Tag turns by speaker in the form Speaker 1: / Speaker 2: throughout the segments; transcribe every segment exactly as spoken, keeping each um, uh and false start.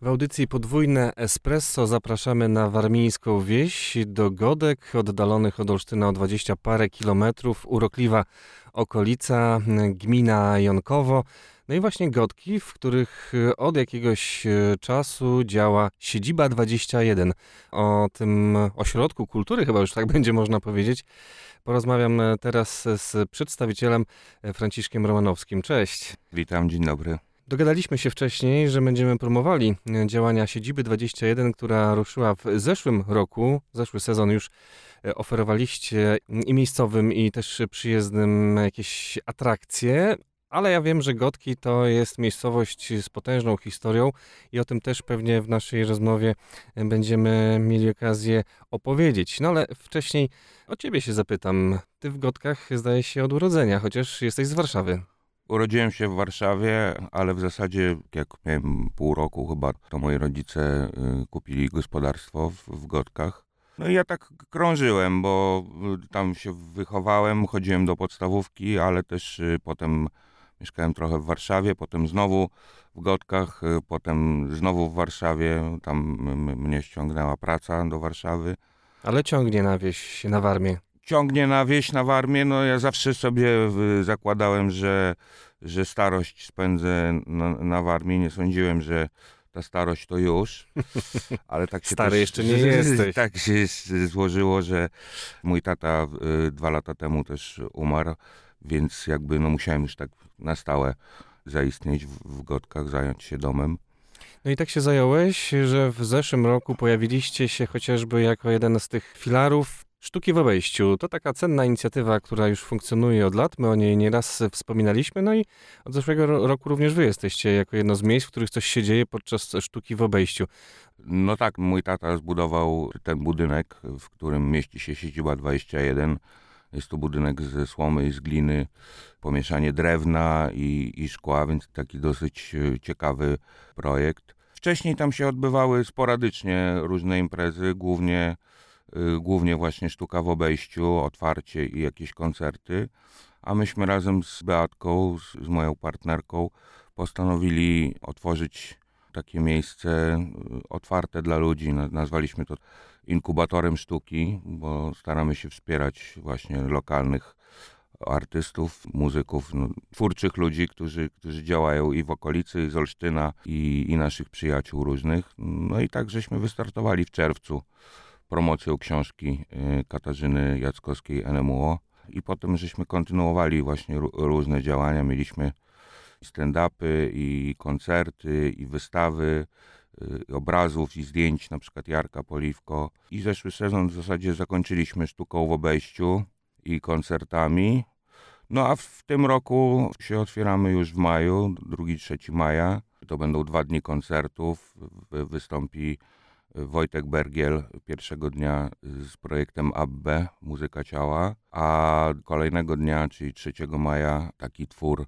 Speaker 1: W audycji Podwójne Espresso zapraszamy na warmińską wieś, do Godek, oddalonych od Olsztyna o dwadzieścia parę kilometrów, urokliwa okolica, gmina Jonkowo. No i właśnie Godki, w których od jakiegoś czasu działa Siedziba dwadzieścia jeden. O tym ośrodku kultury, chyba już tak będzie można powiedzieć, porozmawiam teraz z przedstawicielem Franciszkiem Romanowskim. Cześć.
Speaker 2: Witam, dzień dobry.
Speaker 1: Dogadaliśmy się wcześniej, że będziemy promowali działania Siedziby dwadzieścia jeden, która ruszyła w zeszłym roku. Zeszły sezon już oferowaliście i miejscowym, i też przyjezdnym jakieś atrakcje, ale ja wiem, że Godki to jest miejscowość z potężną historią i o tym też pewnie w naszej rozmowie będziemy mieli okazję opowiedzieć. No ale wcześniej o ciebie się zapytam. Ty w Godkach zdaje się od urodzenia, chociaż jesteś z Warszawy.
Speaker 2: Urodziłem się w Warszawie, ale w zasadzie jak miałem pół roku chyba, to moi rodzice y, kupili gospodarstwo w, w Godkach. No i ja tak krążyłem, bo y, tam się wychowałem, chodziłem do podstawówki, ale też y, potem mieszkałem trochę w Warszawie, potem znowu w Godkach, y, potem znowu w Warszawie, tam m- mnie ściągnęła praca do Warszawy.
Speaker 1: Ale ciągnie na wieś, na Warmię.
Speaker 2: Ciągnie na wieś, na Warmię, no ja zawsze sobie y, zakładałem, że, że starość spędzę na, na Warmii. Nie sądziłem, że ta starość to już, ale tak się
Speaker 1: Stary
Speaker 2: też,
Speaker 1: jeszcze nie jesteś.
Speaker 2: Tak się złożyło, że mój tata y, dwa lata temu też umarł, więc jakby no musiałem już tak na stałe zaistnieć w, w Godkach, zająć się domem.
Speaker 1: No i tak się zająłeś, że w zeszłym roku pojawiliście się chociażby jako jeden z tych filarów Sztuki w obejściu. To taka cenna inicjatywa, która już funkcjonuje od lat. My o niej nieraz wspominaliśmy, no i od zeszłego ro- roku również wy jesteście jako jedno z miejsc, w których coś się dzieje podczas Sztuki w obejściu.
Speaker 2: No tak, mój tata zbudował ten budynek, w którym mieści się Siedziba dwadzieścia jeden. Jest to budynek ze słomy i z gliny, pomieszanie drewna i, i szkła, więc taki dosyć ciekawy projekt. Wcześniej tam się odbywały sporadycznie różne imprezy, głównie, głównie właśnie Sztuka w obejściu, otwarcie i jakieś koncerty. A myśmy razem z Beatką, z, z moją partnerką, postanowili otworzyć takie miejsce otwarte dla ludzi. Nazwaliśmy to inkubatorem sztuki, bo staramy się wspierać właśnie lokalnych artystów, muzyków, no, twórczych ludzi, którzy, którzy działają i w okolicy, i z Olsztyna, i, i naszych przyjaciół różnych. No i tak żeśmy wystartowali w czerwcu promocją książki Katarzyny Jackowskiej N M U O i potem żeśmy kontynuowali właśnie r- różne działania. Mieliśmy stand-upy i koncerty i wystawy y, obrazów i zdjęć, na przykład Jarka Poliwko. I zeszły sezon w zasadzie zakończyliśmy Sztuką w obejściu i koncertami. No a w, w tym roku się otwieramy już w maju, drugiego trzeciego maja. To będą dwa dni koncertów. Wy, wystąpi Wojtek Bergiel pierwszego dnia z projektem Abbe, Muzyka Ciała, a kolejnego dnia, czyli trzeciego maja, taki twór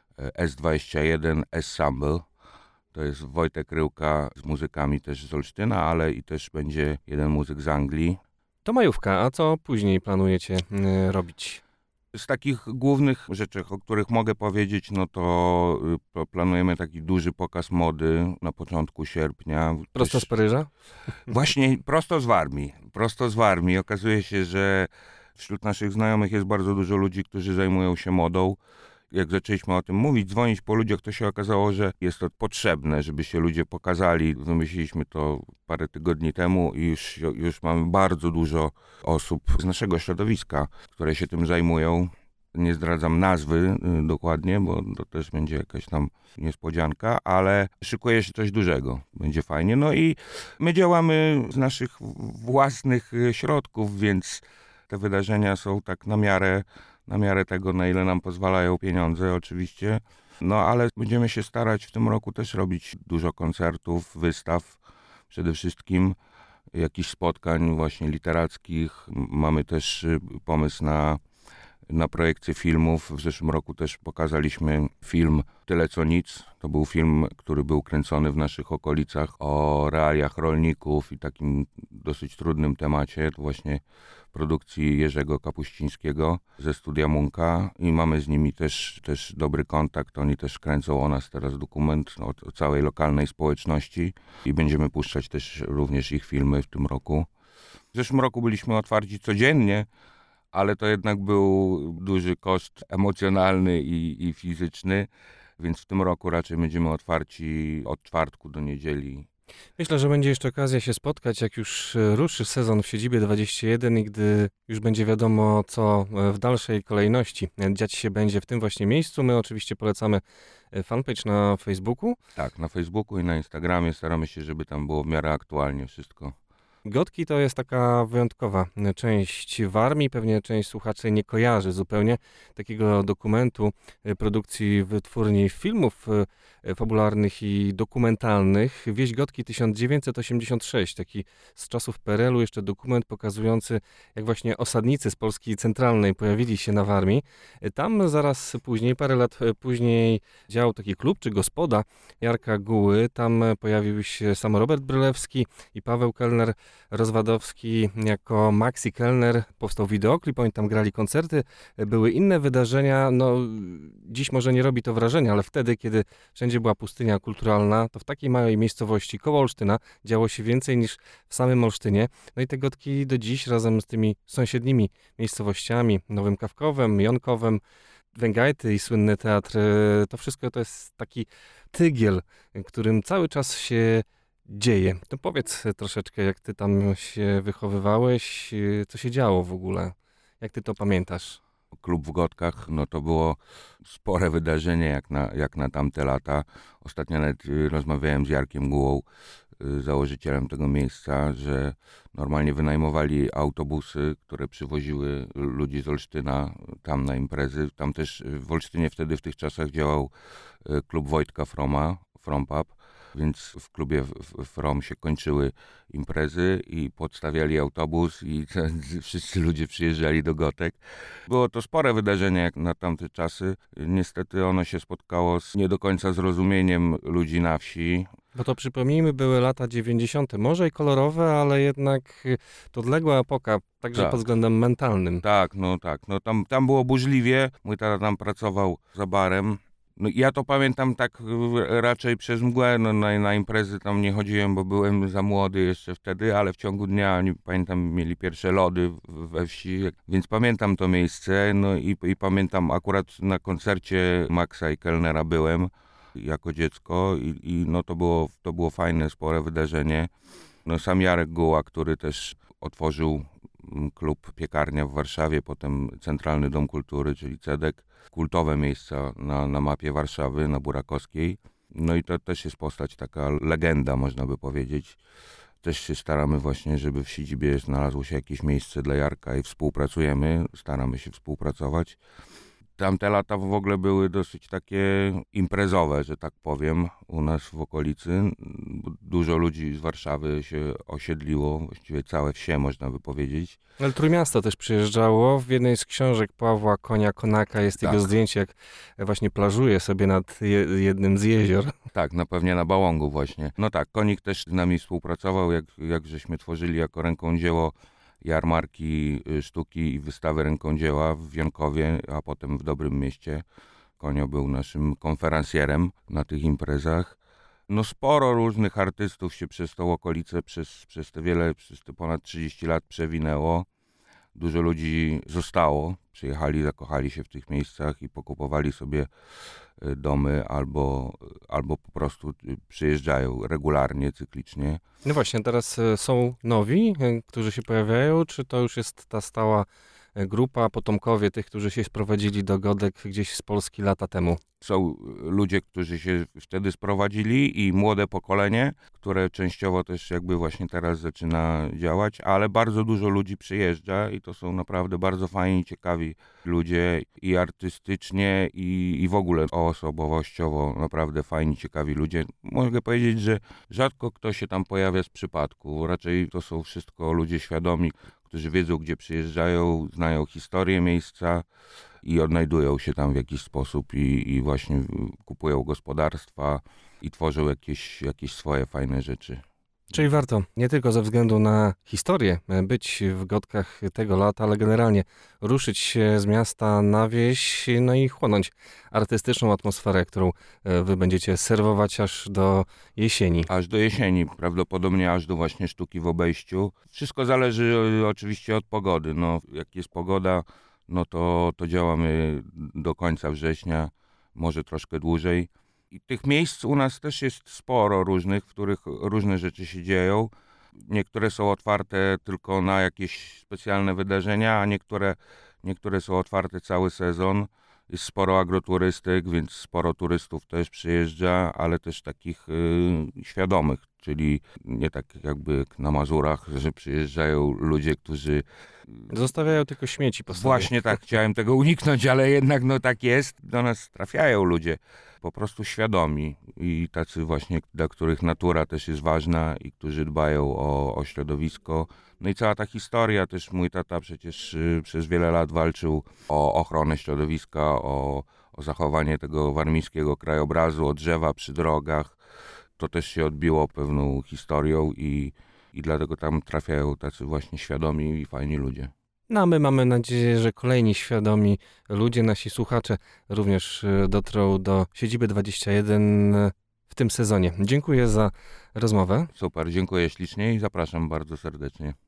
Speaker 2: S dwadzieścia jeden Ensemble. To jest Wojtek Ryłka z muzykami też z Olsztyna, ale i też będzie jeden muzyk z Anglii.
Speaker 1: To majówka, a co później planujecie y, robić?
Speaker 2: Z takich głównych rzeczy, o których mogę powiedzieć, no to y, planujemy taki duży pokaz mody na początku sierpnia.
Speaker 1: Prosto
Speaker 2: Też...
Speaker 1: z Paryża?
Speaker 2: Właśnie prosto z Warmii. Prosto z Warmii. Okazuje się, że wśród naszych znajomych jest bardzo dużo ludzi, którzy zajmują się modą. Jak zaczęliśmy o tym mówić, dzwonić po ludziach, to się okazało, że jest to potrzebne, żeby się ludzie pokazali. Wymyśliliśmy to parę tygodni temu i już, już mamy bardzo dużo osób z naszego środowiska, które się tym zajmują. Nie zdradzam nazwy y, dokładnie, bo to też będzie jakaś tam niespodzianka, ale szykuje się coś dużego. Będzie fajnie. No i my działamy z naszych własnych środków, więc te wydarzenia są tak na miarę na miarę tego, na ile nam pozwalają pieniądze oczywiście. No ale będziemy się starać w tym roku też robić dużo koncertów, wystaw, przede wszystkim jakichś spotkań właśnie literackich. Mamy też pomysł na na projekcję filmów. W zeszłym roku też pokazaliśmy film Tyle co nic. To był film, który był kręcony w naszych okolicach o realiach rolników i takim dosyć trudnym temacie. To właśnie produkcji Jerzego Kapuścińskiego ze Studia Munka i mamy z nimi też, też dobry kontakt. Oni też kręcą o nas teraz dokument o, o całej lokalnej społeczności i będziemy puszczać też również ich filmy w tym roku. W zeszłym roku byliśmy otwarci codziennie, ale to jednak był duży koszt emocjonalny i, i fizyczny, więc w tym roku raczej będziemy otwarci od czwartku do niedzieli.
Speaker 1: Myślę, że będzie jeszcze okazja się spotkać, jak już ruszy sezon w siedzibie dwadzieścia jeden i gdy już będzie wiadomo, co w dalszej kolejności dziać się będzie w tym właśnie miejscu. My oczywiście polecamy fanpage na Facebooku.
Speaker 2: Tak, na Facebooku i na Instagramie staramy się, żeby tam było w miarę aktualnie wszystko.
Speaker 1: Gotki to jest taka wyjątkowa część Warmii. Pewnie część słuchaczy nie kojarzy zupełnie takiego dokumentu produkcji wytwórni filmów fabularnych i dokumentalnych. Wieś Gotki tysiąc dziewięćset osiemdziesiąt sześć, taki z czasów P R L u jeszcze dokument pokazujący, jak właśnie osadnicy z Polski centralnej pojawili się na Warmii. Tam zaraz później, parę lat później działał taki klub czy gospoda Jarka Guły. Tam pojawił się sam Robert Brylewski i Paweł Kellner Rozwadowski jako Maxi Kellner. Powstał wideoklip, oni tam grali koncerty, były inne wydarzenia. No, dziś może nie robi to wrażenia, ale wtedy, kiedy wszędzie była pustynia kulturalna, to w takiej małej miejscowości koło Olsztyna działo się więcej niż w samym Olsztynie. No i te Gotki do dziś razem z tymi sąsiednimi miejscowościami, Nowym Kawkowem, Jonkowem, Węgajty i słynny teatr, to wszystko to jest taki tygiel, którym cały czas się dzieje. To powiedz troszeczkę, jak ty tam się wychowywałeś, co się działo w ogóle, jak ty to pamiętasz?
Speaker 2: Klub w Gotkach, no to było spore wydarzenie jak na, jak na tamte lata. Ostatnio nawet rozmawiałem z Jarkiem Gułą, założycielem tego miejsca, że normalnie wynajmowali autobusy, które przywoziły ludzi z Olsztyna tam na imprezy. Tam też w Olsztynie wtedy w tych czasach działał klub Wojtka Froma, From Pub, więc w klubie From się kończyły imprezy i podstawiali autobus i wszyscy ludzie przyjeżdżali do Gotek. Było to spore wydarzenie jak na tamte czasy. Niestety ono się spotkało z nie do końca zrozumieniem ludzi na wsi.
Speaker 1: Bo to przypomnijmy, były lata dziewięćdziesiąte. Może i kolorowe, ale jednak to odległa epoka, także
Speaker 2: tak.
Speaker 1: pod względem mentalnym.
Speaker 2: Tak, no tak. No tam, tam było burzliwie. Mój tata tam pracował za barem. No ja to pamiętam tak raczej przez mgłę, no na, na imprezy tam nie chodziłem, bo byłem za młody jeszcze wtedy, ale w ciągu dnia oni, pamiętam, mieli pierwsze lody we wsi, więc pamiętam to miejsce, no i, i pamiętam akurat na koncercie Maxa i Kellnera byłem jako dziecko i, i no to było, to było fajne, spore wydarzenie. No sam Jarek Guła, który też otworzył klub Piekarnia w Warszawie, potem Centralny Dom Kultury, czyli Cedek, kultowe miejsca na, na mapie Warszawy, na Burakowskiej. No i to też jest postać, taka legenda, można by powiedzieć. Też się staramy właśnie, żeby w siedzibie znalazło się jakieś miejsce dla Jarka i współpracujemy, staramy się współpracować. Tamte lata w ogóle były dosyć takie imprezowe, że tak powiem, u nas w okolicy. Dużo ludzi z Warszawy się osiedliło, właściwie całe wsie można by powiedzieć.
Speaker 1: Ale Trójmiasto też przyjeżdżało. W jednej z książek Pawła Konia-Konaka jest
Speaker 2: tak.
Speaker 1: jego zdjęcie, jak właśnie plażuje sobie nad je, jednym z jezior.
Speaker 2: Tak, no pewnie na Bałągu właśnie. No tak, Konik też z nami współpracował, jak, jak żeśmy tworzyli jako ręką dzieło jarmarki, sztuki i wystawy rękodzieła w Jonkowie, a potem w Dobrym Mieście. Konio był naszym konferencjerem na tych imprezach. No sporo różnych artystów się przez tą okolicę, przez, przez te wiele, przez te ponad trzydzieści lat przewinęło. Dużo ludzi zostało, przyjechali, zakochali się w tych miejscach i pokupowali sobie domy albo, albo po prostu przyjeżdżają regularnie, cyklicznie.
Speaker 1: No właśnie, teraz są nowi, którzy się pojawiają, czy to już jest ta stała grupa, potomkowie tych, którzy się sprowadzili do Godek gdzieś z Polski lata temu?
Speaker 2: Są ludzie, którzy się wtedy sprowadzili i młode pokolenie, które częściowo też jakby właśnie teraz zaczyna działać, ale bardzo dużo ludzi przyjeżdża i to są naprawdę bardzo fajni, ciekawi ludzie i artystycznie i, i w ogóle osobowościowo naprawdę fajni, ciekawi ludzie. Mogę powiedzieć, że rzadko kto się tam pojawia z przypadku, raczej to są wszystko ludzie świadomi, którzy wiedzą, gdzie przyjeżdżają, znają historię miejsca i odnajdują się tam w jakiś sposób i, i właśnie kupują gospodarstwa i tworzą jakieś, jakieś swoje fajne rzeczy.
Speaker 1: Czyli warto nie tylko ze względu na historię być w Gotkach tego lata, ale generalnie ruszyć się z miasta na wieś, no i chłonąć artystyczną atmosferę, którą wy będziecie serwować aż do jesieni.
Speaker 2: Aż do jesieni, prawdopodobnie aż do właśnie sztuki w obejściu. Wszystko zależy oczywiście od pogody. No, jak jest pogoda, no to, to działamy do końca września, może troszkę dłużej. I tych miejsc u nas też jest sporo różnych, w których różne rzeczy się dzieją. Niektóre są otwarte tylko na jakieś specjalne wydarzenia, a niektóre, niektóre są otwarte cały sezon. Jest sporo agroturystyk, więc sporo turystów też przyjeżdża, ale też takich y, świadomych, czyli nie tak jakby na Mazurach, że przyjeżdżają ludzie, którzy...
Speaker 1: Zostawiają tylko śmieci po sobie.
Speaker 2: Właśnie tak, chciałem tego uniknąć, ale jednak no tak jest. Do nas trafiają ludzie po prostu świadomi i tacy właśnie, dla których natura też jest ważna i którzy dbają o, o środowisko. No i cała ta historia, też mój tata przecież y, przez wiele lat walczył o ochronę środowiska, o, o zachowanie tego warmińskiego krajobrazu, o drzewa przy drogach. To też się odbiło pewną historią i, i dlatego tam trafiają tacy właśnie świadomi i fajni ludzie.
Speaker 1: No a my mamy nadzieję, że kolejni świadomi ludzie, nasi słuchacze również dotrą do Siedziby dwadzieścia jeden w tym sezonie. Dziękuję za rozmowę.
Speaker 2: Super, dziękuję ślicznie i zapraszam bardzo serdecznie.